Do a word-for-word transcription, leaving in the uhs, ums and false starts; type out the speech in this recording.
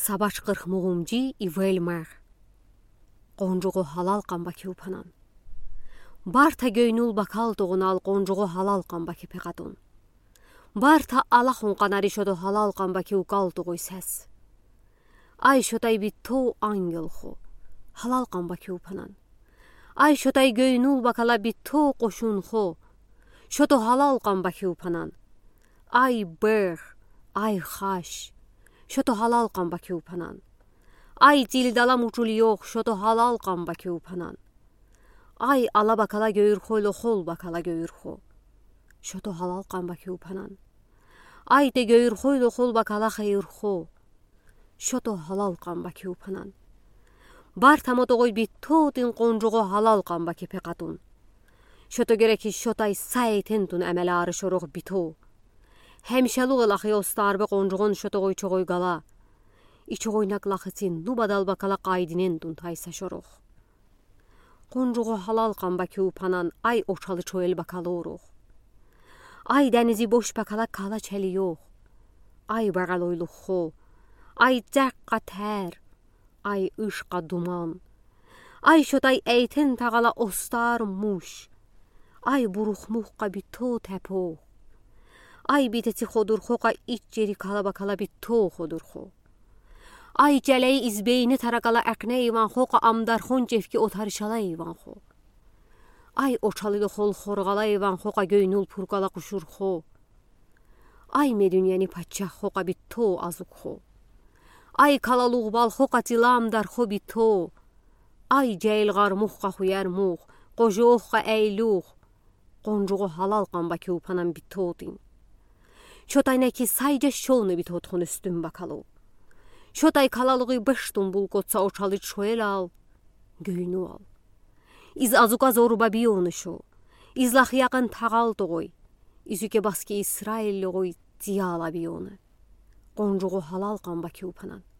Сабач қырх муғумжи и вэльмэр. Қонжуғу халал қамбаки упанан. Барта гөйнул бакал туғунал қонжуғу халал қамбаки пеқатун. Барта алахун қанари шоду халал қамбаки укал туғуй сэс. Ай шотай битту ангел ху. Халал қамбаки упанан. Ай шотай гөйнул бакала битту қошун ху. Шоду халал қамбаки упанан. Ай бэр, ай хаш. Шоду халал қамбаки упанан. Ай дилдала мучул йоқ, шоду халал қамбаки упанан. Ай ала бакала гөйір хойлу хол бакала гөйір хо. Шоду халал қамбаки упанан. Ай де гөйір хойлу хол бакала хайыр хо. Шоду халал қамбаки упанан. Бар тамодогой биттудин қонжуғу халал қамбаки пеқатун. Шоду гереки шотай сайтентун әмәлі ары шоруғ биту. Həmişəluq laxı ostarbe qoncuğun şotoğuy çoğuy qala. İçoğuynak laxısin nubadal bakala qaydinin dun taysa şoruq. Qoncuğu halal qambaki upanan ay oçalı çoğel bakalı oruq. Ay dənizi boş bakala kala çəli yox. Ay bağal oyluq xo. Ay cəqqa tər. Ay ışqa duman. Ay şotay eyten tağala ostar muş. Ay buruq muhqa bito təpoq. Ay biteti xodur xoqa iç ceri kala bakala bito xodur xo. Ay cələyi izbeyni taraqala əqnə ivan xoqa amdar xon cefki otarışala ivan xo. Ay oçalılı xol xorqala ivan xoqa göynul purqala quşur xo. Ay medünyəni paçaq xoqa bito azuk xo. Ay kalaluq bal xoqa tilamdar xo bito. Ay cəylğar muxqa xuyar mux. Qojuqqa əyluq. Qoncuğu halal qambaki upanan bito din. Şotay nəki sayca şolunu bitotxun üstün bakalı. Şotay kalalığı beştun bul qotsa oçalı çoğel al. Göyünü al. İz azuqa zoruba biyonu şo. İzlax yaqın tağal doğuy. İzüke baski İsrailli qoy diyala biyonu. Qoncuğu halal qambaki upanan.